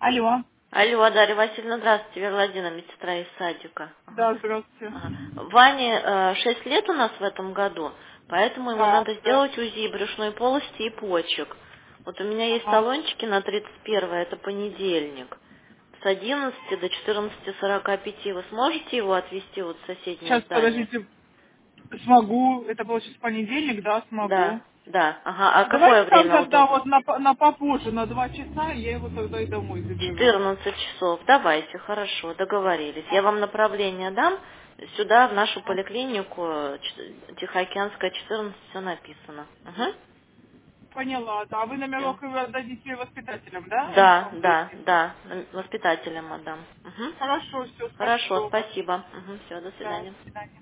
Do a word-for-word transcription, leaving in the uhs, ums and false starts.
Алло. Алло, Дарья Васильевна, здравствуйте, Вера Владимировна, медсестра из садика. Ага. Да, здравствуйте. Ага. Ване э, шесть лет у нас в этом году, поэтому ему Да, надо да. сделать УЗИ брюшной полости и почек. Вот у меня есть Ага. талончики на тридцать первое, это понедельник, с одиннадцати до четырнадцати сорока пяти. Вы сможете его отвезти вот в соседнее Сейчас, здание? подождите. Смогу. Это получится понедельник, да, Да, смогу. да, ага. А какое Давайте там время тогда удобно? вот на, по- на попозже, на два часа, я его тогда и домой заберу. четырнадцать часов. Давайте, хорошо, договорились. Я вам направление дам сюда, в нашу Ага. поликлинику, ч- Тихоокеанская, четырнадцать, все написано. Угу. Поняла. Да, а вы Все. номерок вы отдадите воспитателям, да? Или к Да, вам да, прийти? да, м, воспитателям отдам. Мгм. Хорошо, все, Хорошо, спасибо. спасибо. Все, до Да, свидания. до свидания.